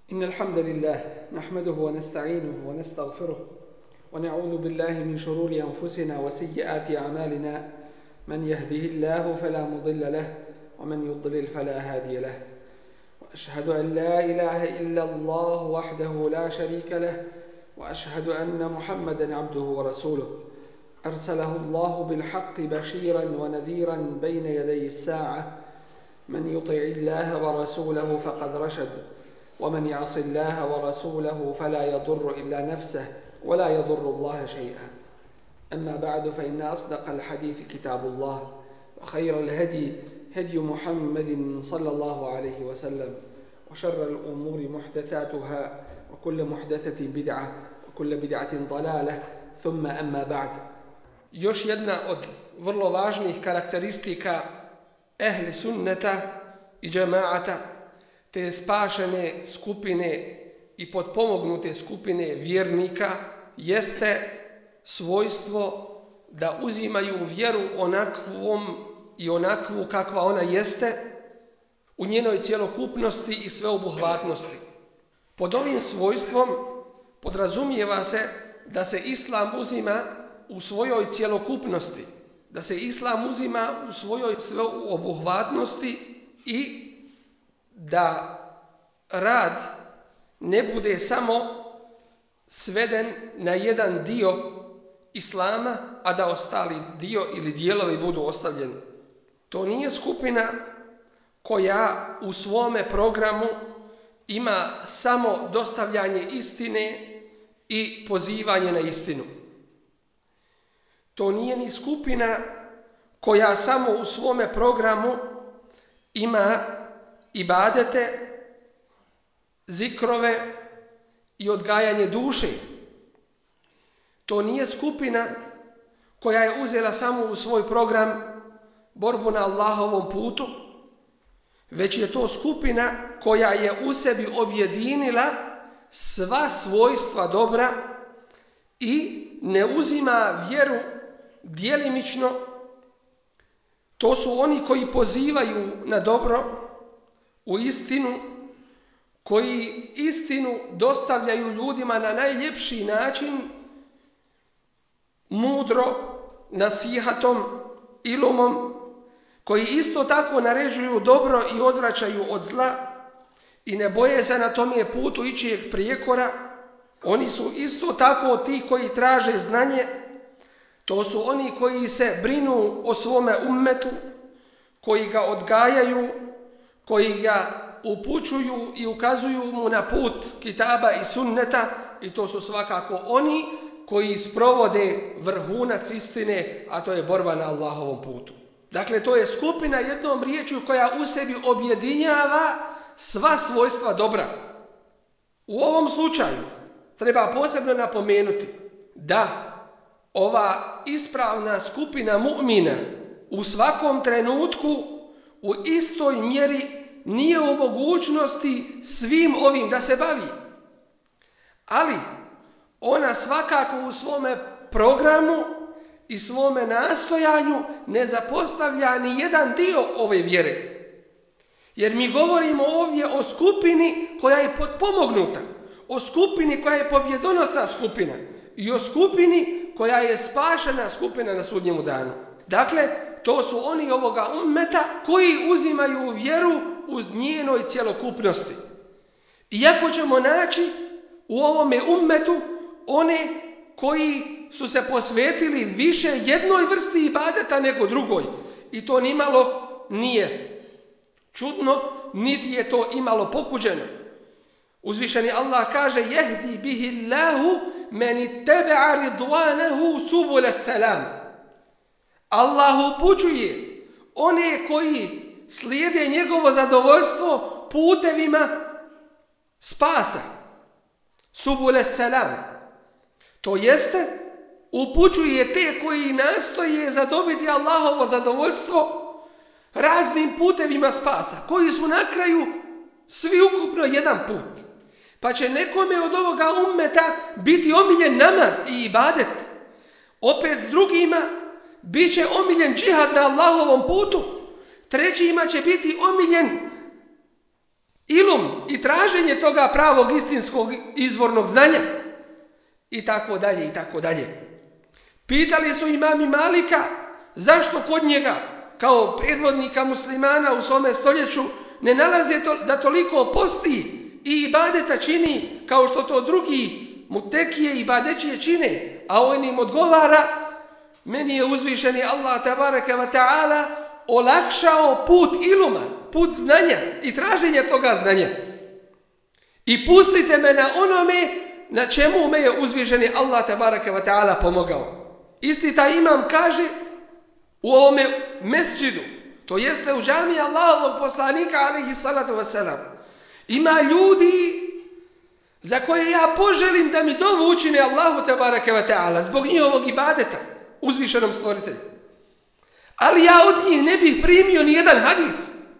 إن الحمد لله نحمده ونستعينه ونستغفره ونعوذ بالله من شرور أنفسنا وسيئات أعمالنا من يهده الله فلا مضل له ومن يضلل فلا هادي له وأشهد أن لا إله إلا الله وحده لا شريك له وأشهد أن محمدا عبده ورسوله أرسله الله بالحق بشيرا ونذيرا بين يدي الساعة من يطع الله ورسوله فقد رشد ومن يعص الله ورسوله فلا يضر إلا نفسه ولا يضر الله شيئا. أما بعد فإن أصدق الحديث كتاب الله وخير الهدي هدي محمد صلى الله عليه وسلم وشر الأمور محدثاتها وكل محدثة بدعة وكل بدعة ضلالة ثم أما بعد. Još jedna od vrlo važnih karakteristika ehli sunneta i džemaata, te spašene skupine i potpomognute skupine vjernika, jeste svojstvo da uzimaju vjeru onakvu kakva ona jeste, u njenoj cjelokupnosti i sveobuhvatnosti. Pod ovim svojstvom podrazumijeva se da se islam uzima u svojoj cjelokupnosti, da se islam uzima u svojoj sveobuhvatnosti i da rad ne bude samo sveden na jedan dio islama, a da ostali dio ili dijelovi budu ostavljeni. To nije skupina koja u svome programu ima samo dostavljanje istine i pozivanje na istinu. To nije ni skupina koja samo u svome programu ima ibadete, zikrove i odgajanje duše. To nije skupina koja je uzela samo u svoj program borbu na Allahovom putu, već je to skupina koja je u sebi objedinila sva svojstva dobra i ne uzima vjeru djelimično. To su oni koji pozivaju na dobro, u istinu, koji istinu dostavljaju ljudima na najljepši način, mudro, nasihatom, ilumom, koji isto tako naređuju dobro i odvraćaju od zla i ne boje se na tom je putu ičijeg prijekora. Oni su isto tako ti koji traže znanje. To su oni koji se brinu o svome ummetu, koji ga odgajaju, koji ga upućuju i ukazuju mu na put kitaba i sunneta, i to su svakako oni koji sprovode vrhunac istine, a to je borba na Allahovom putu. Dakle, to je skupina, jednom riječju, koja u sebi objedinjava sva svojstva dobra. U ovom slučaju treba posebno napomenuti da ova ispravna skupina mu'mina u svakom trenutku u istoj mjeri nije u mogućnosti svim ovim da se bavi. Ali ona svakako u svome programu i svome nastojanju ne zapostavlja ni jedan dio ove vjere. Jer mi govorimo ovdje o skupini koja je potpomognuta, o skupini koja je pobjedonosna skupina i o skupini koja je spašena skupina na sudnjemu danu. Dakle, to su oni ovoga ummeta koji uzimaju vjeru uz njenoj cjelokupnosti. Iako ćemo naći u ovome ummetu one koji su se posvetili više jednoj vrsti ibadeta nego drugoj. I to nimalo nije čudno, niti je to imalo pokuđeno. Uzvišeni Allah kaže: "Jehdi bihi Allahu men ittaba'a ridwanahu subul salam." Allah upućuje one koji slijede njegovo zadovoljstvo putevima spasa. Subul salam. To jeste, upućuje te koji nastoje zadobiti Allahovo zadovoljstvo raznim putevima spasa, koji su na kraju svi ukupno jedan put. Pa će nekome od ovoga ummeta biti omiljen namaz i ibadet. Opet drugima bit će omiljen džihad na Allahovom putu. Trećima će biti omiljen ilum i traženje toga pravog istinskog izvornog znanja i tako dalje i tako dalje. Pitali su imami Malika zašto kod njega kao predvodnika muslimana u svome stoljeću ne nalaze da toliko posti i ibadeta čini kao što to drugi mutekije i ibadećije čine, a on im odgovara: meni je uzvišeni Allah tabaraka wa ta'ala olakšao put iluma, put znanja i traženja toga znanja. I pustite me na onome na čemu me je uzvišeni Allah tabaraka wa ta'ala pomogao. Isti taj imam kaže u ovome mesdžidu, to jeste u džamiji Allahovog poslanika alejhi salatu vesselam, ima ljudi za koje ja poželim da mi dovu učine Allahu tabaraka wa ta'ala zbog njihovog ibadeta uzvišenom stvoritelju. Ali ja od njih ne bih primio ni jedan hadis.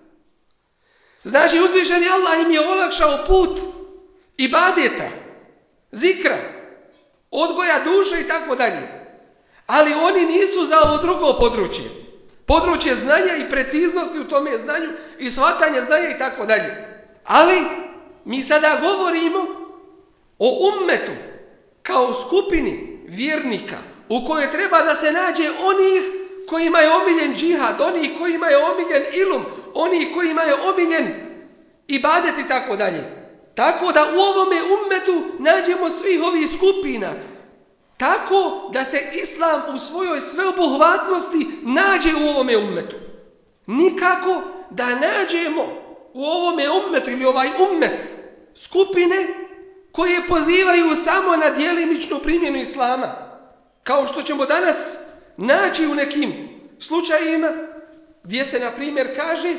Znači uzvišeni Allah im je olakšao put ibadeta, zikra, odgoja duše i tako dalje. Ali oni nisu za ovo drugo područje. Područje znanja i preciznosti u tome znanju i shvatanja znanja i tako dalje. Ali mi sada govorimo o ummetu kao skupini vjernika u kojoj treba da se nađe onih kojima je omiljen džihad, onih kojima je omiljen ilum, onih kojima je omiljen ibadet i tako dalje. Tako da u ovome ummetu nađemo svih ovih skupina. Tako da se islam u svojoj sveobuhvatnosti nađe u ovome ummetu. Nikako da nađemo u ovome ummetu ili ovaj ummet skupine koje pozivaju samo na djelimičnu primjenu islama. Kao što ćemo danas naći u nekim slučajima gdje se na primjer kaže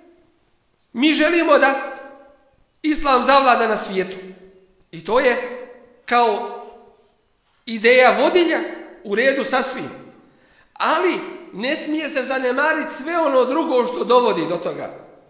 mi želimo da islam zavlada na svijetu. I to je kao ideja vodilja u redu sasvim. Ali ne smije se zanemariti sve ono drugo što dovodi do toga.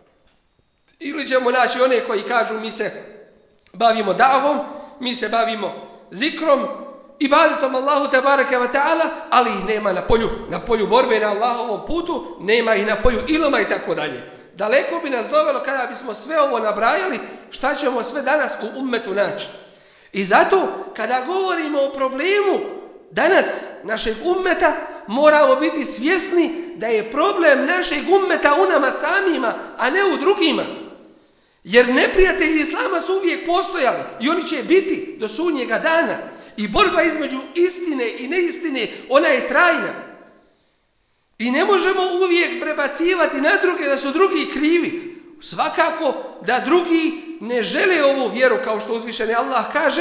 Ili ćemo naći one koji kažu mi se bavimo davom, mi se bavimo zikrom, ibadetom Allahu tabaraka wa ta'ala, ali ih nema na polju borbe na Allahovom putu, nema ih na polju iluma i tako dalje. Daleko bi nas dovelo kada bismo sve ovo nabrajali, šta ćemo sve danas u ummetu naći. I zato kada govorimo o problemu danas našeg ummeta, moramo biti svjesni da je problem našeg ummeta u nama samima, a ne u drugima. Jer neprijatelji islama su uvijek postojali i oni će biti do sudnjega dana. I borba između istine i neistine, ona je trajna. I ne možemo uvijek prebacivati na druge da su drugi krivi. Svakako da drugi ne žele ovu vjeru, kao što uzvišeni Allah kaže: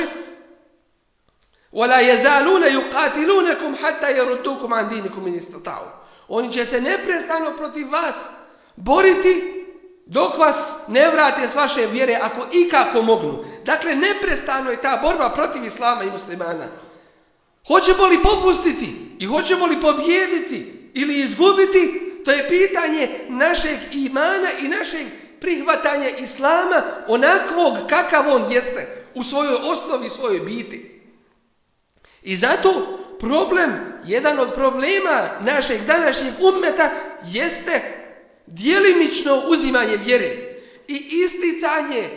وَلَا يَزَالُونَ يُقَاتِلُونَكُمْ حَتَّى يَرُدُّوكُمْ عَنْ دِينِكُمْ إِنِ اسْتَطَاعُوا. Oni će se neprestano protiv vas boriti dok vas ne vrate s vaše vjere, ako ikako mognu. Dakle, neprestano je ta borba protiv islama i muslimana. Hoćemo li popustiti i hoćemo li pobijediti ili izgubiti, to je pitanje našeg imana i našeg prihvatanja islama onakvog kakav on jeste u svojoj osnovi, svojoj biti. I zato jedan od problema našeg današnjeg ummeta jeste djelimično uzimanje vjere i isticanje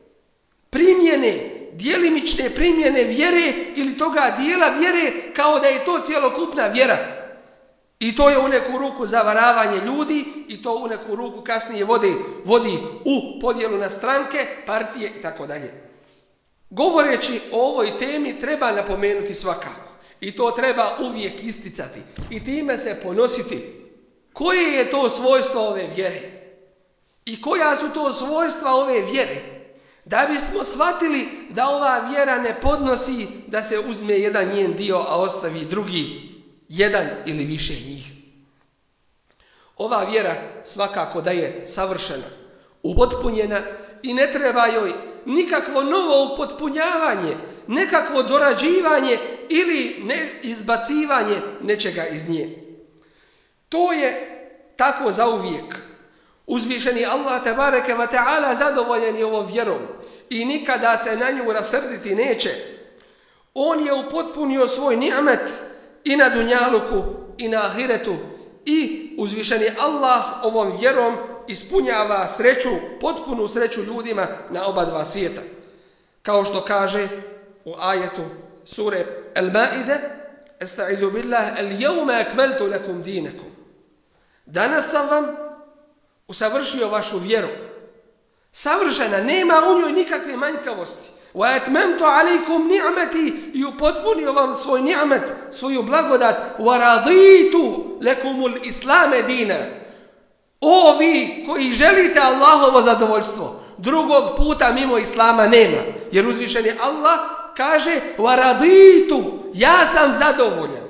djelimične primjene vjere ili toga dijela vjere kao da je to cjelokupna vjera. I to je u neku ruku zavaravanje ljudi i to u neku ruku kasnije vodi u podjelu na stranke, partije i tako dalje. Govoreći o ovoj temi treba napomenuti svakako i to treba uvijek isticati i time se ponositi. Koje je to svojstvo ove vjere? I koja su to svojstva ove vjere? Da bismo shvatili da ova vjera ne podnosi da se uzme jedan njen dio, a ostavi drugi, jedan ili više njih. Ova vjera svakako da je savršena, upotpunjena i ne treba joj nikakvo novo upotpunjavanje, nekakvo dorađivanje ili izbacivanje nečega iz nje. To je tako zauvijek. Uzvišeni Allah tabaraka wa ta'ala zadovoljen je ovom vjerom i nikada se na nju rasrditi neće. On je upotpunio svoj ni'met i na dunjaluku i na ahiretu i uzvišeni Allah ovom vjerom ispunjava sreću, potpunu sreću ljudima na oba dva svijeta. Kao što kaže u ajetu sure Al-Maide, Estaizu billah, al-yawma akmaltu lakum dinakum. Danas sam vam usavršio vašu vjeru. Savršena, nema u njoj nikakve manjkavosti. Wa atmamtu alaykum ni'mati, i upotpunio vam svoj ni'met, svoju blagodat. Wa raditu lakumul islam dina. O vi koji želite Allahovo zadovoljstvo, drugog puta mimo islama nema. Jer uzvišen je Allah kaže wa raditu, ja sam zadovoljan.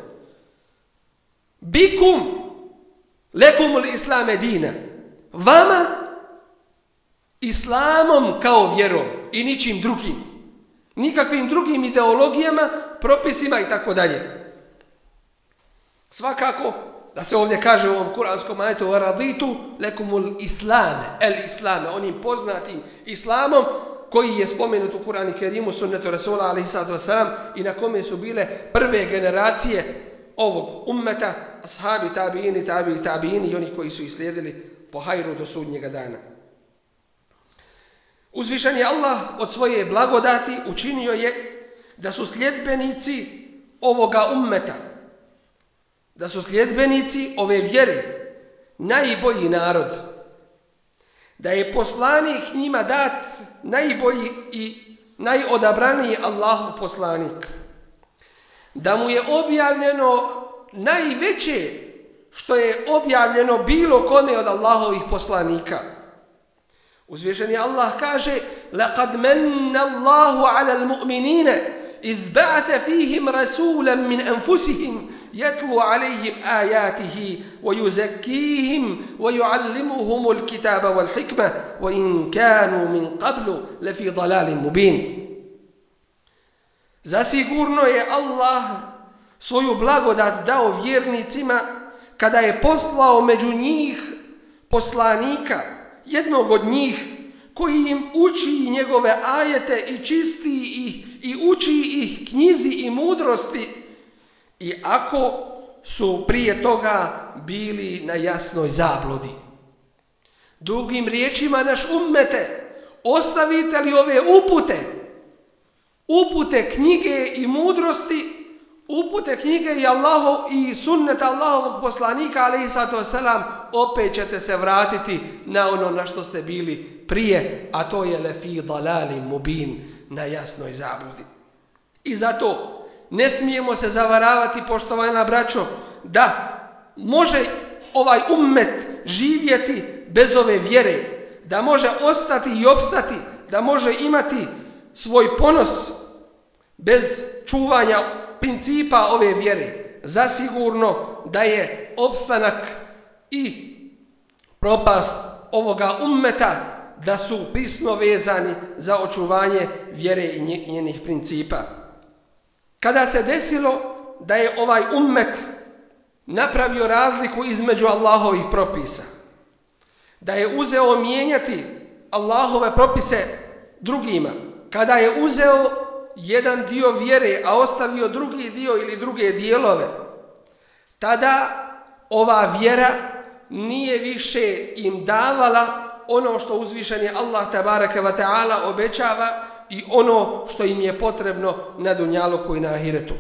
Bikum lakumul islam dina. Vama islamom kao vjerom i ničim drugim. Nikakvim drugim ideologijama, propisima i tako dalje. Svakako da se ovdje kaže u ovom kuranskom ajetu wa raditu lakumul islame, el islame, onim poznatim islamom koji je spomenut u Kur'anu Kerimu, sunnetu Rasula alejhi salatu vesselam, i na kome su bile prve generacije ovog ummeta, ashabi, tabiini i oni koji su ih slijedili po hajru do sudnjega dana. Uzvišen je Allah od svoje blagodati učinio je da su sljedbenici ovoga ummeta, da su sljedbenici ove vjere najbolji narod, da je poslanik njima dat najbolji i najodabraniji Allahov poslanik, da mu je objavljeno najveće što je objavljeno bilo kome od Allahovih poslanika. Uzvišeni Allah kaže: "Laqad manna Allahu 'ala al-mu'minina idh ba'atha fihim rasulan min anfusihim yatlu 'alayhim ayatihi wa yuzakkihim wa yu'allimuhum al-kitaba wal-hikma wa in kanu min qablu lafi dalalin mubin." Zasigurno je Allah svoju blagodat dao vjernicima kada je poslao među njih poslanika, jednog od njih koji im uči njegove ajete i čisti ih i uči ih knjizi i mudrosti, i ako su prije toga bili na jasnoj zabludi. Drugim riječima, naš ummete, ostavite li ove upute knjige i mudrosti, upute knjige i sunneta Allahovog poslanika alejhi salatu vesselam, opet ćete se vratiti na ono na što ste bili prije, a to je lefi dalalin mubin, na jasnoj zabludi. I zato ne smijemo se zavaravati, poštovana braćo, da može ovaj ummet živjeti bez ove vjere, da može ostati i opstati, da može imati svoj ponos bez čuvanja principa ove vjere. Zasigurno da je opstanak i propast ovoga ummeta da su prisno vezani za očuvanje vjere i njenih principa. Kada se desilo da je ovaj ummet napravio razliku između Allahovih propisa, da je uzeo mijenjati Allahove propise drugima, kada je uzeo jedan dio vjere, a ostavio drugi dio ili druge dijelove, tada ova vjera nije više im davala ono što uzvišeni Allah tabaraka wa ta'ala obećava i ono što im je potrebno na dunjaluku i na ahiretu.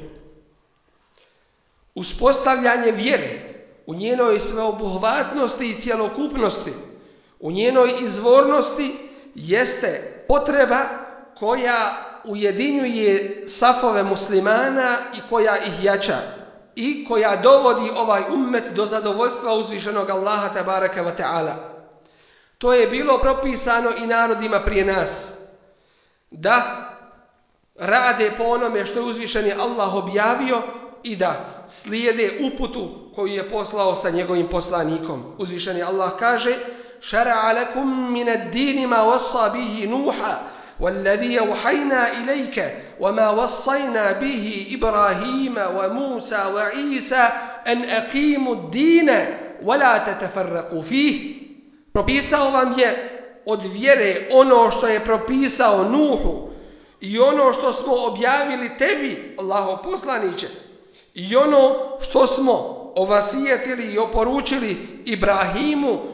Uspostavljanje vjere u njenoj sveobuhvatnosti i cjelokupnosti, u njenoj izvornosti, jeste potreba koja ujedinjuje safove muslimana i koja ih jača i koja dovodi ovaj ummet do zadovoljstva uzvišenog Allaha tabaraka wa ta'ala. To je bilo propisano i narodima prije nas, da rade po onome što je uzvišeni Allah objavio i da slijede uputu koju je poslao sa njegovim poslanikom. Uzvišeni Allah kaže: "Šara'a lakum min ad-din ma wassa bihi Nuha والذي أوحينا إليك وما وصينا به إبراهيم وموسى وعيسى أن أقيموا الدين ولا تتفرقوا فيه." Propisao vam je od vjere ono što je propisao Nuhu i ono što smo objavili tebi, Allahov poslaniče, i ono što smo ovasijetili i oporučili Ibrahimu,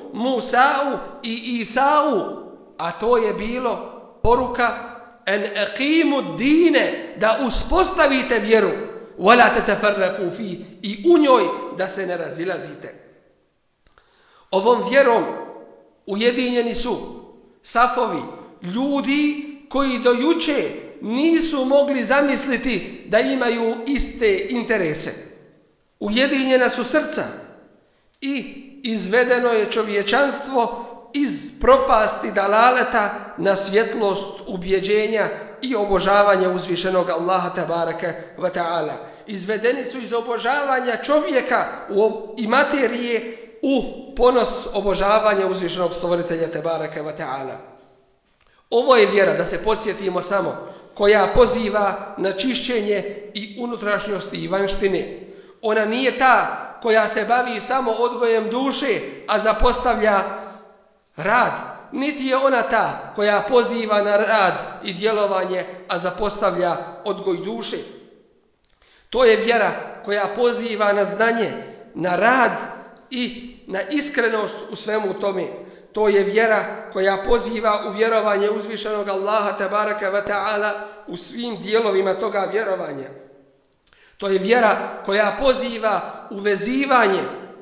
Musa'u i Isa'u, a to je bilo poruka en aqimu dine, da uspostavite vjeru, wala tatafarraqu fi, i u njoj da se ne razilazite. Ovom vjerom ujedinjeni su safovi ljudi koji do juče nisu mogli zamisliti da imaju iste interese. Ujedinjena su srca i izvedeno je čovječanstvo iz propasti dalaleta na svjetlost ubjeđenja i obožavanja uzvišenog Allaha tabaraka wa ta'ala. Izvedeni su iz obožavanja čovjeka i materije u ponos obožavanja uzvišenog stvoritelja tabaraka wa ta'ala. Ovo je vjera, da se podsjetimo samo, koja poziva na čišćenje i unutrašnjosti i vanštine. Ona nije ta koja se bavi samo odgojem duše, a zapostavlja rad. Niti je ona ta koja poziva na rad i djelovanje, a zapostavlja odgoj duše. To je vjera koja poziva na znanje, na rad i na iskrenost u svemu tome. To je vjera koja poziva u vjerovanje uzvišenog Allaha tabaraka wa ta'ala u svim dijelovima toga vjerovanja. To je vjera koja poziva u vezivanje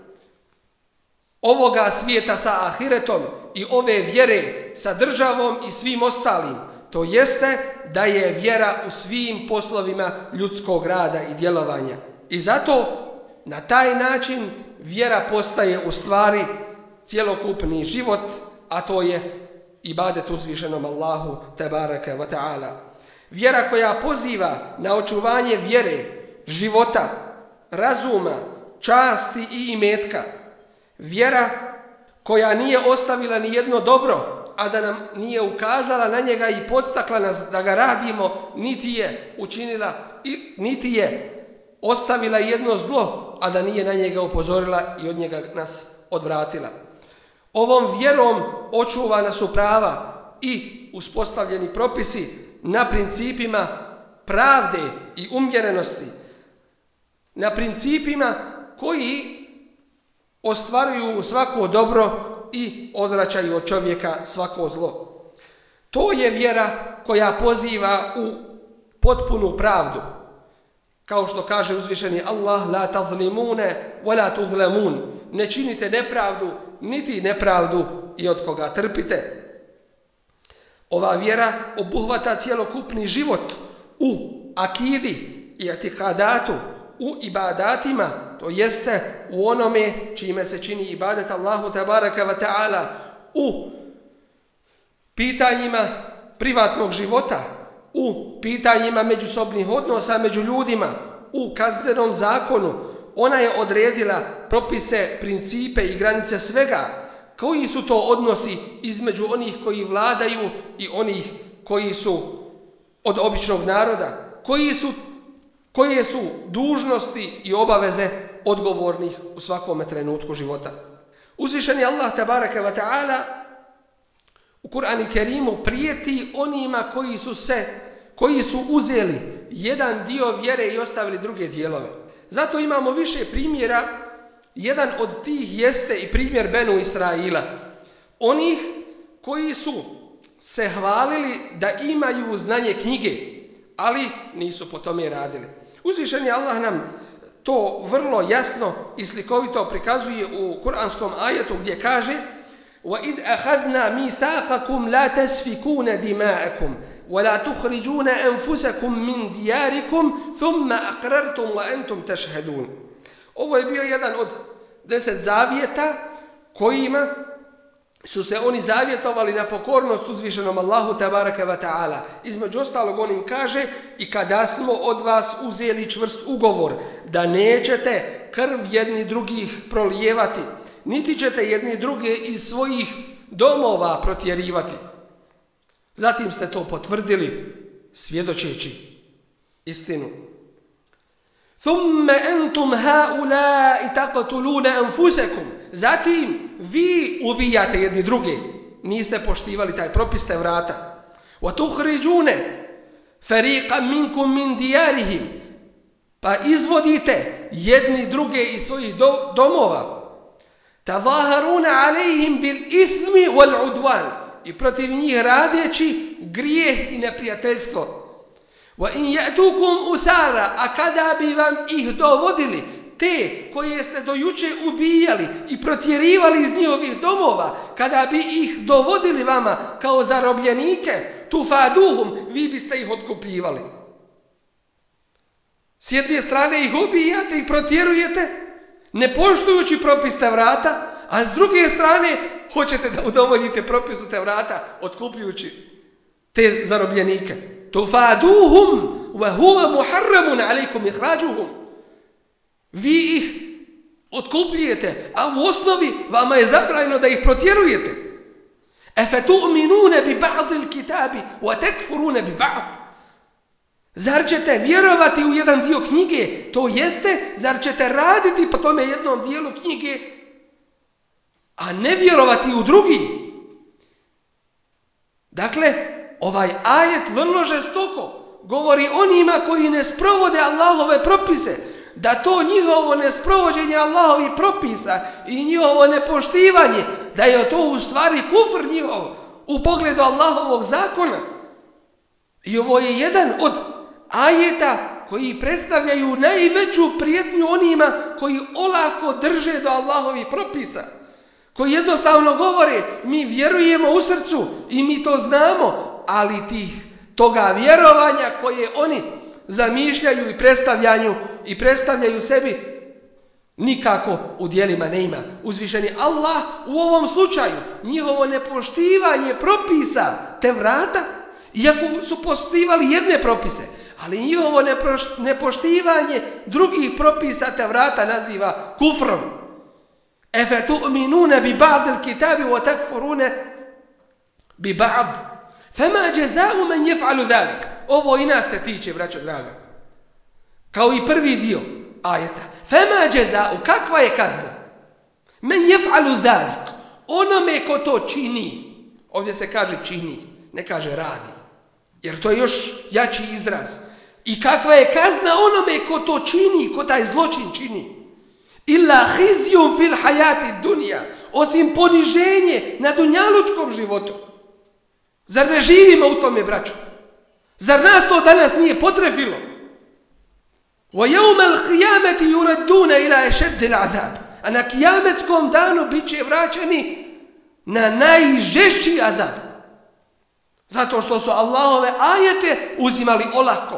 ovoga svijeta sa ahiretom i ove vjere sa državom i svim ostalim. To jeste da je vjera u svim poslovima ljudskog rada i djelovanja. I zato na taj način vjera postaje u stvari cjelokupni život, a to je ibadet uzvišenom Allahu tabaraka wa ta'ala. Vjera koja poziva na očuvanje vjere, života, razuma, časti i imetka. Vjera koja nije ostavila ni jedno dobro, a da nam nije ukazala na njega i podstakla nas da ga radimo, niti je učinila, niti je ostavila jedno zlo, a da nije na njega upozorila i od njega nas odvratila. Ovom vjerom očuvana su prava i uspostavljeni propisi na principima pravde i umjerenosti, na principima koji ostvaruju svako dobro i odvraćaju od čovjeka svako zlo. To je vjera koja poziva u potpunu pravdu. Kao što kaže uzvišeni Allah, la tazlimune wa la tuzlamun, ne činite nepravdu, niti nepravdu i od koga trpite. Ova vjera obuhvata cjelokupni život u akidi i atikadatu, u ibadatima, to jeste u onome čime se čini ibadet Allahu tabaraka wa ta'ala, u pitanjima privatnog života, u pitanjima međusobnih odnosa među ljudima, u kaznenom zakonu. Ona je odredila propise, principe i granice svega. Koji su to odnosi između onih koji vladaju i onih koji su od običnog naroda? Koje su dužnosti i obaveze odgovornih u svakome trenutku života? Uzvišeni Allah tabaraka wa ta'ala u Kur'anu Kerimu prijeti onima koji su uzeli jedan dio vjere i ostavili druge dijelove. Zato imamo više primjera. Jedan od tih jeste i primjer Benu Israila. Onih koji su se hvalili da imaju znanje knjige, ali nisu po tome radili. Uzvišeni Allah nam to vrlo jasno i slikovito prikazuje u kuranskom ajetu gdje kaže: وَإِذْ أَخَذْنَا مِيثَاقَكُمْ لَا تَسْفِكُونَ دِمَاءَكُمْ وَلَا تُخْرِجُونَ أَنفُسَكُمْ مِنْ دِيَارِكُمْ ثُمَّ أَقْرَرْتُمْ وَأَنْتُمْ تَشْهَدُونَ. Ovo je bio jedan od 10 zavjeta kojima su se oni zavjetovali na pokornost uzvišenom Allahu tabaraka wa ta'ala. Između ostalog on im kaže: i kada smo od vas uzeli čvrst ugovor da nećete krv jedni drugih prolijevati, niti ćete jedni druge iz svojih domova protjerivati. Zatim ste to potvrdili svjedočeći istinu. ثُمَّ أَنْتُمْ هَؤُلَاءِ تَقْتُلُونَ أَنْفُسَكُمْ. Zatim vi ubijate jedni druge. Niste poštivali taj propis te vrata. وَتُخْرِجُونَ فَرِيقًا مِنْكُمْ مِنْ دِيَارِهِمْ. Pa izvodite jedni druge iz svojih domova. Tavaharuna alejhim bil ithmi wal udwan. I protiv njih radeći grijeh i neprijateljstvo. Wa in ya'tukum usara, a kada bi vam ih dovodili, te koje ste do juče ubijali i protjerivali iz njihovih domova, kada bi ih dovodili vama kao zarobljenike, tufaduhum, vi biste ih otkupljivali. S jedne strane ih ubijate i protjerujete, ne poštujući propis Tevrata, a s druge strane hoćete da udovoljite propisu Tevrata otkupljujući te zarobljenike. Tufaduhum wa huwa muharramun alejkum ihrađuhum. Vi ih otkupljujete, a u osnovi vama je zabranjeno da ih protjerujete. Afatu'minuna bi ba'dil kitabi wa takfuruna bi ba'd. Zar ćete vjerovati u jedan dio knjige? To jeste, zar ćete raditi po tome jednom dijelu knjige, a ne vjerovati u drugi? Dakle, ovaj ajet vrlo žestoko govori onima koji ne sprovode Allahove propise, da to njihovo nesprovođenje Allahovih propisa i njihovo nepoštivanje, da je to u stvari kufr njihov u pogledu Allahovog zakona. I ovo je jedan od ajeta koji predstavljaju najveću prijetnju onima koji olako drže do Allahovih propisa, koji jednostavno govore, mi vjerujemo u srcu i mi to znamo, ali toga vjerovanja koje oni zamišljaju i predstavljaju sebi, nikako u djelima ne ima. Uzvišeni Allah u ovom slučaju njihovo nepoštivanje propisa Tevrata, iako su poštivali jedne propise, ali njihovo nepoštivanje drugih propisa Tevrata naziva kufrom. Afatu'minuna bi ba'dil kitabi wa takfuruna bi ba'd. Fama jaza'u man yaf'alu dhalik. Ovo i nas se tiče, braćo draga. Kao i prvi dio ajeta. Fama jaza'u, kakva je kazna? Man yaf'alu dhalik. Onome ko to čini. Ovdje se kaže čini, ne kaže radi. Jer to je još jači izraz. I kakva je kazna onome ko to čini, ko taj zločin čini? Illa khizyun fil hayati dunya, osim poniženje na dunjalučkom životu. Zar ne živimo u tome, braćo? Zar nas to danas nije potrefilo? Wa yawmal qiyamati yuradduna ila ashaddil adab. A na kijametskom danu biće vraćeni na najžešći azab. Zato što su Allahove ajete uzimali olako.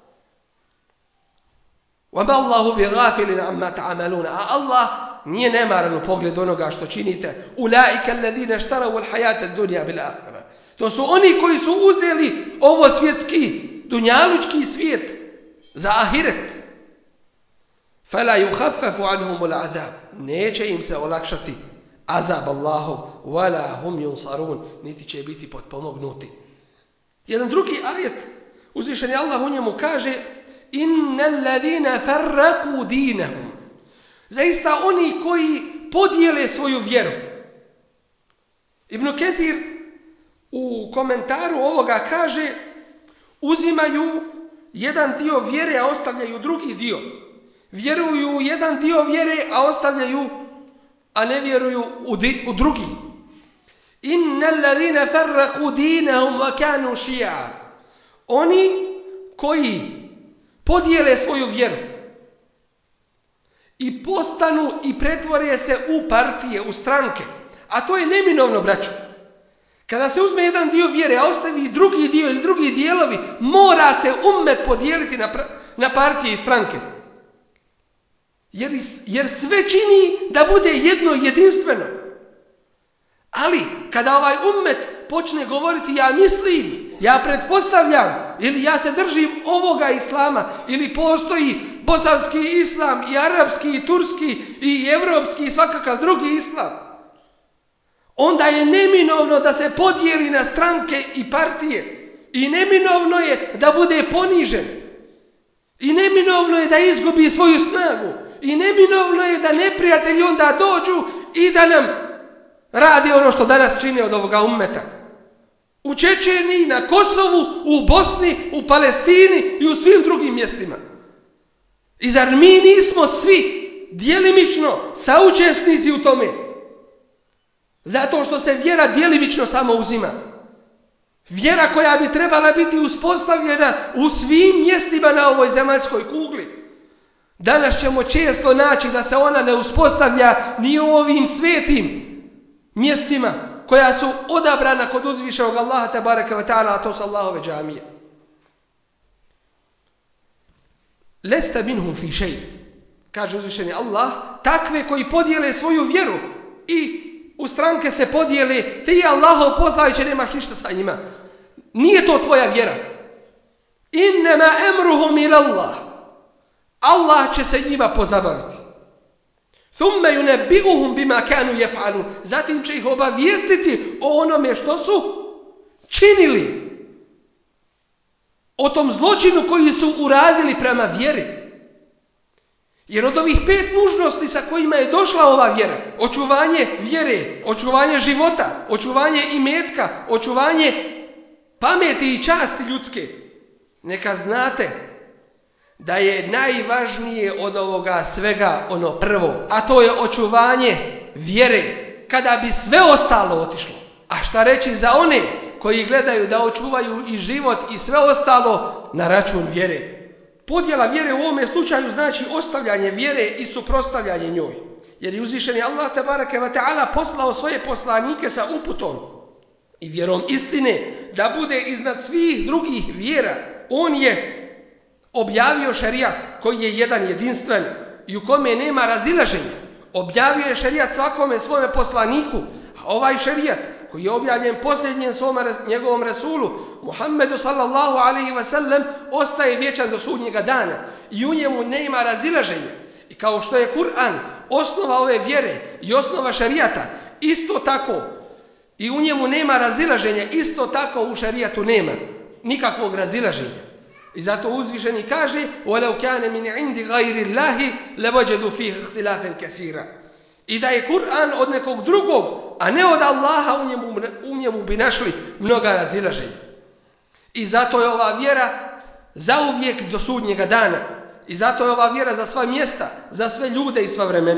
وَمَا اللَّهُ بِغَافِلٍ عَمَّا تَعْمَلُونَ. A Allah nije nemaran u pogledu onoga što činite. أُولَٰئِكَ الَّذِينَ اشْتَرَوُا الْحَيَاةَ الدُّنْيَا بِالْآخِرَةِ. To su oni koji su uzeli ovo svjetski, dunjalučki svijet za ahiret. فَلَا يُخَفَّفُ عَنْهُمُ الْعَذَابِ. Neće im se olakšati azab Allahov. وَلَا هُمْ يُنصَرُونَ. Niti će biti potpomognuti. Jedan drugi ajet, uzvišeni Allah u njemu kaže: Innal ladina farraqu dinahum. Zaista oni koji podijele svoju vjeru. Ibn Kathir u komentaru ovoga kaže: uzimaju jedan dio vjere, a ostavljaju drugi dio. Vjeruju u jedan dio vjere, a ne vjeruju u drugi. Innal ladina farraqu dinahum wa kanu shi'a. Oni koji podijele svoju vjeru i postanu i pretvore se u partije, u stranke. A to je neminovno, braćo. Kada se uzme jedan dio vjere, a ostavi drugi dio ili drugi dijelovi, mora se ummet podijeliti na partije i stranke. Jer sve čini da bude jedno jedinstveno. Ali kada ovaj ummet počne govoriti ja mislim, ja pretpostavljam, ili ja se držim ovoga islama, ili postoji bosanski islam i arapski i turski i evropski i svakakav drugi islam, onda je neminovno da se podijeli na stranke i partije. I neminovno je da bude ponižen. I neminovno je da izgubi svoju snagu. I neminovno je da neprijatelji onda dođu i da nam radi ono što danas čini od ovoga ummeta. U Čečeniji, na Kosovu, u Bosni, u Palestini i u svim drugim mjestima. I zar mi nismo svi djelimično saučesnici u tome? Zato što se vjera djelimično samo uzima. Vjera koja bi trebala biti uspostavljena u svim mjestima na ovoj zemaljskoj kugli. Danas ćemo često naći da se ona ne uspostavlja ni u ovim svetim mjestima koja su odabrana kod uzvišenog Allaha tebareke ve ta'ala, a to su Allahove džamije. Lesta minhum fi šej, kaže uzvišeni Allah, takve koji podijele svoju vjeru i u stranke se podijele, ti Allahov poznajući nemaš ništa sa njima. Nije to tvoja vjera. Innema emruhum ila Allah. Allah će se njima pozabaviti. Thumma yunabbi'uhum bima kanu yaf'alun. Zatim će ih obavijestiti o onome što su činili. O tom zločinu koji su uradili prema vjeri. Jer od ovih 5 nužnosti sa kojima je došla ova vjera, očuvanje vjere, očuvanje života, očuvanje imetka, očuvanje pameti i časti ljudske, neka znate da je najvažnije od ovoga svega ono prvo, a to je očuvanje vjere, kada bi sve ostalo otišlo. A šta reći za one koji gledaju da očuvaju i život i sve ostalo na račun vjere? Podjela vjere u ovome slučaju znači ostavljanje vjere i suprotstavljanje njoj. Jer je uzvišeni Allah tebareke ve ta'ala poslao svoje poslanike sa uputom i vjerom istine da bude iznad svih drugih vjera. On je objavio šerijat koji je jedan jedinstven i u kome nema razilaženja. Objavio je šerijat svakome svome poslaniku, a ovaj šerijat koji je objavljen posljednjem njegovom Resulu, Muhammedu sallallahu alaihi wa sallam, ostaje vječan do sudnjega dana i u njemu nema razilaženja. I kao što je Kur'an osnova ove vjere i osnova šerijata, isto tako i u njemu nema razilaženja, isto tako u šerijatu nema nikakvog razilaženja. I zato uzvišeni kaže: وَلَوْ كَانَ مِنْ عِنْدِ غَيْرِ اللَّهِ لَوَجَدُوا فِيهِ اخْتِلَافًا كَثِيرًا. I da je Kur'an od nekog drugog, a ne od Allaha, u njemu bi našli mnoga razilaženja. I zato je ova vjera zauvijek do sudnjega dana. I zato je ova vjera za sva mjesta, za sve ljude i sva vremena.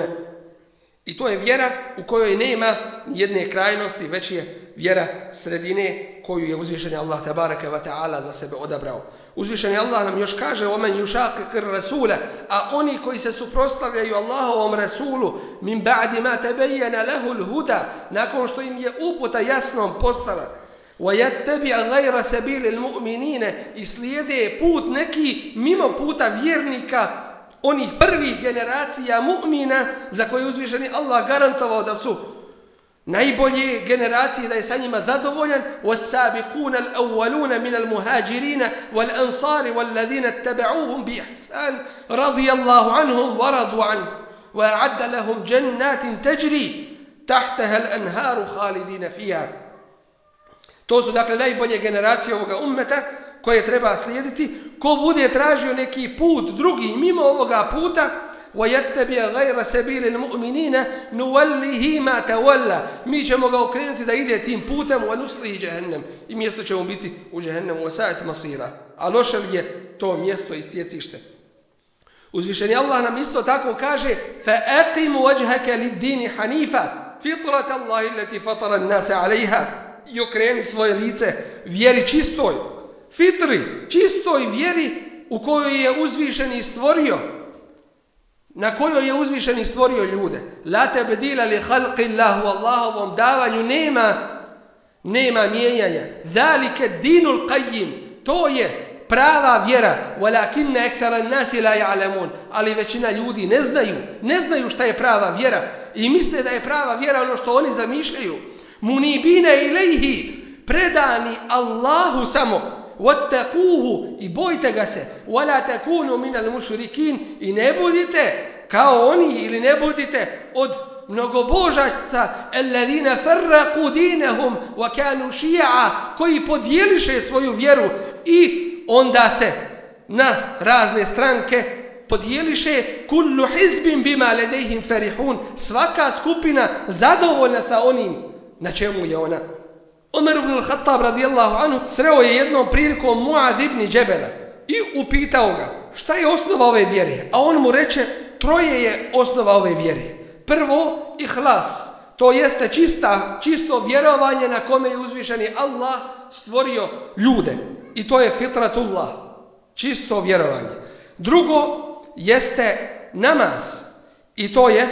I to je vjera u kojoj nema nijedne krajnosti, već je vjera sredine koju je uzvišeni Allah tebareke ve ta'ala za sebe odabrao. Uzvišeni Allah nam još kaže: وَمَنْ يُشَاقِقِ الرَّسُولَ, a oni koji se suprotstavljaju Allahovom Rasulu, مِنْ بَعْدِ مَا تَبَيَّنَ لَهُ الْهُدَى, nakon što im je uputa jasnom postala, وَيَتَّبِعَ غَيْرَ سَبِيلِ الْمُؤْمِنِينَ, i slijede put neki mimo puta vjernika, onih prvih generacija mu'mina za koje uzvišeni Allah garantovao da su najbolje generacije, da je sa njima zadovoljan. وَالسَّابِقُونَ الْأَوَّلُونَ مِنَ الْمُهَاجِرِينَ وَالْأَنصَارِ وَالَّذِينَ اتَّبَعُوهُمْ بِإِحْسَانٍ رَضِيَ اللَّهُ عَنْهُمْ وَرَضُوا عَنْهُ وَأَعَدَّ لَهُمْ جَنَّاتٍ تَجْرِي تَحْتَهَا الْأَنْهَارُ خَالِدِينَ فِيهَا. To su dakle najbolje generacije ovoga ummeta koje treba slijediti. Ko bude tražio neki put drugi mimo ovoga puta, وَيَتَّبِعَ غَيْرَ سَبِيلِ الْمُؤْمِنِينَ نُوَلِّهِ مَا تَوَلَّى, mi ćemo ga okrenuti da ide tim putem, وَنُسْلِهِ جَهَنَّمْ, i mjesto će mu biti u Jehennemu, وَسَاءَتْ مَصِيرًا, a loše li je to mjesto i stjecište. Uzvišeni Allah nam isto tako kaže: فَأَقِمُ وَجْهَكَ لِلدِّينِ حَنِيفًا فِطْرَةَ اللَّهِ الَّتِي فَطَرَ النَّاسَ عَلَيْهَا, i okreni svoje lice vjeri čistoj, fitri, čistoj vjeri u kojoj je uzvišeni stvorio, na kojoj je uzvišeni stvorio ljude. La tabdila li khalqi Allah, u Allahovom davanju nema mijenjanja. Zalika dinul qayyim, to je prava vjera. Walakinna akthara an-nasi la ya'lamun, ali većina ljudi ne znaju šta je prava vjera i misle da je prava vjera ono što oni zamišljaju. Munibina ilejhi, predani Allahu samo, wattaquhu, i bojte ga se, wala takunu minal mušrikin, i ne budite kao oni ili ne budite od mnogobožaca, alladina farraqu dinahum wa kanu shi'a, koji podijeliše svoju vjeru i onda se na razne stranke podijeliše. Kullu hizbin bima ladayhim farihun, svaka skupina zadovoljna sa onim na čemu je ona. Omer ibn al-Khattab radijallahu anhu sreo je jednom prilikom Muad ibn Džebela i upitao ga šta je osnova ove vjere, a on mu reče: troje je osnova ove vjere. Prvo, ihlas, to jeste čisto vjerovanje na kome je uzvišeni Allah stvorio ljude. I to je fitratullah, čisto vjerovanje. Drugo jeste namaz i to je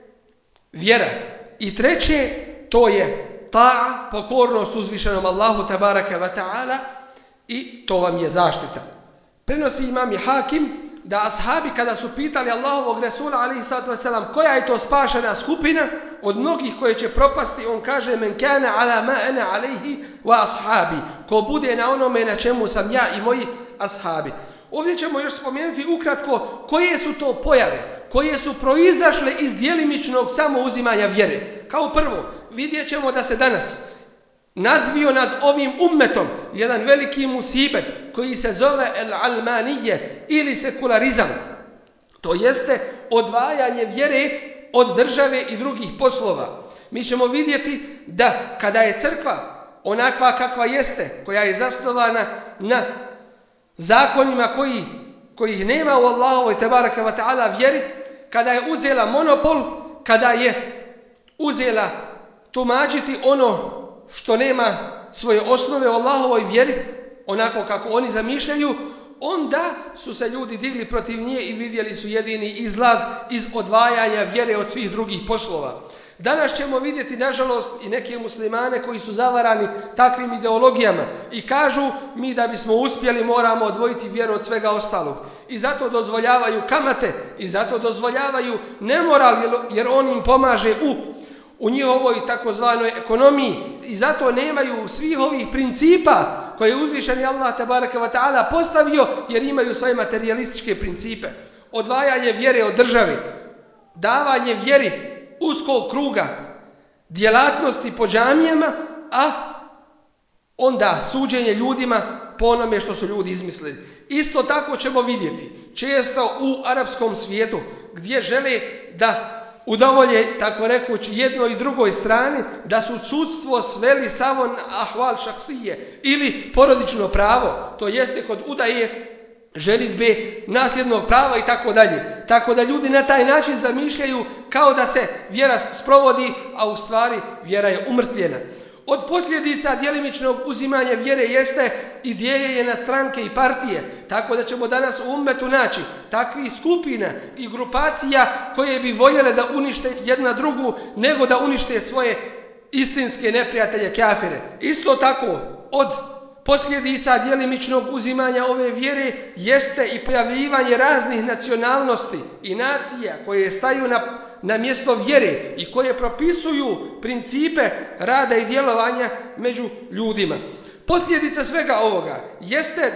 vjera. I treće, to je ta'a, pokornost uzvišenom Allahu tabaraka wa ta'ala i to vam je zaštita. Prenosi imam Hakim da ashabi kada su pitali Allahovog Resula alejhi salatu vesselam koja je to spašena skupina od mnogih koje će propasti, on kaže men kana ala ma ana alejhi wa ashabi, ko bude na onome na čemu sam ja i moji ashabi. Ovdje ćemo još spomenuti ukratko koje su to pojave koje su proizašle iz djelimičnog samouzimanja vjere. Kao prvo, vidjet ćemo da se danas nadvio nad ovim ummetom jedan veliki musibet koji se zove el-almanije ili sekularizam. To jeste odvajanje vjere od države i drugih poslova. Mi ćemo vidjeti da kada je crkva onakva kakva jeste, koja je zasnovana na zakonima kojih nema u Allahovoj tebaraka wa ta'ala vjeri, kada je uzela monopol, kada je uzela tumačiti ono što nema svoje osnove u Allahovoj vjeri, onako kako oni zamišljaju, onda su se ljudi digli protiv nje i vidjeli su jedini izlaz iz odvajanja vjere od svih drugih poslova. Danas ćemo vidjeti, nažalost, i neke muslimane koji su zavarani takvim ideologijama i kažu mi da bismo uspjeli moramo odvojiti vjeru od svega ostalog. I zato dozvoljavaju kamate i zato dozvoljavaju nemoral jer on im pomaže u njihovoj takozvanoj ekonomiji i zato nemaju svih ovih principa koje je uzvišeni Allah tabaraka wa ta'ala postavio jer imaju svoje materijalističke principe. Odvajanje vjere od države, davanje vjeri uskog kruga, djelatnosti po džamijama, a onda suđenje ljudima po onome što su ljudi izmislili. Isto tako ćemo vidjeti često u arapskom svijetu gdje žele da udovolje, tako rekući, jednoj i drugoj strani, da su sudstvo sveli samo na ahval šaksije ili porodično pravo, to jeste kod udaje, ženidbe, nasljednog prava i tako dalje. Tako da ljudi na taj način zamišljaju kao da se vjera sprovodi, a u stvari vjera je umrtvljena. Od posljedica djelimičnog uzimanja vjere jeste i dijeljenje na stranke i partije. Tako da ćemo danas u ummetu naći takvih skupina i grupacija koje bi voljele da unište jedna drugu nego da unište svoje istinske neprijatelje kafire. Isto tako, od posljedica djelimičnog uzimanja ove vjere jeste i pojavljivanje raznih nacionalnosti i nacija koje staju na mjesto vjere i koje propisuju principe rada i djelovanja među ljudima. Posljedica svega ovoga jeste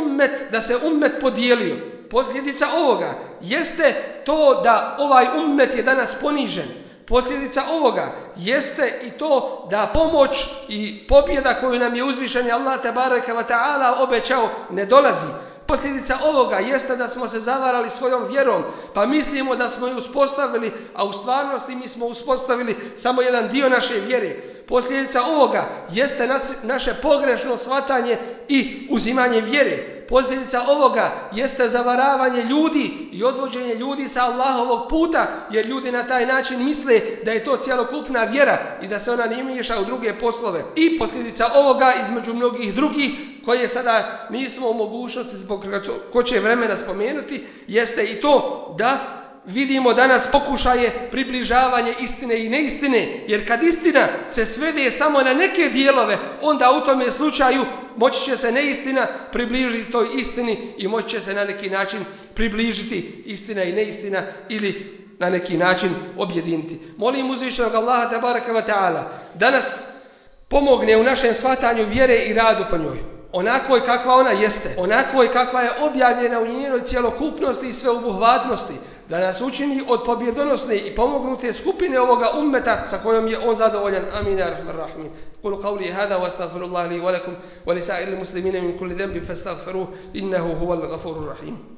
da se ummet podijelio. Posljedica ovoga jeste to da ovaj ummet je danas ponižen. Posljedica ovoga jeste i to da pomoć i pobjeda koju nam je uzvišeni Allah tebareke ve taala obećao ne dolazi. Posljedica ovoga jeste da smo se zavarali svojom vjerom, pa mislimo da smo ju uspostavili, a u stvarnosti mi smo uspostavili samo jedan dio naše vjere. Posljedica ovoga jeste naše pogrešno shvatanje i uzimanje vjere. Posljedica ovoga jeste zavaravanje ljudi i odvođenje ljudi sa Allahovog puta, jer ljudi na taj način misle da je to cjelokupna vjera i da se ona ne miješa u druge poslove. I posljedica ovoga, između mnogih drugih, koje sada nismo u mogućnosti zbog kratkoće vremena spomenuti, jeste i to da vidimo danas pokušaje približavanje istine i neistine, jer kad istina se svede samo na neke dijelove, onda u tome slučaju moći će se neistina približiti toj istini i moći će se na neki način približiti istina i neistina ili na neki način objediniti. Molim uzvišenog Allaha tebareke ve taala da nas pomogne u našem shvatanju vjere i radu po njoj. Onako je kakva ona jeste, onako je kakva je objavljena u njenoj cjelokupnosti i sveobuhvatnosti, da nas učini od pobjedonosne i pomognute skupine ovoga ummeta sa kojom je on zadovoljan. Amin ya rahman rahim. Qul qawli hada wa astaghfirullah li wa lakum wa li sa'iril muslimina min kulli dhanbin fastaghfiruhu innahu huwal ghafurur rahim.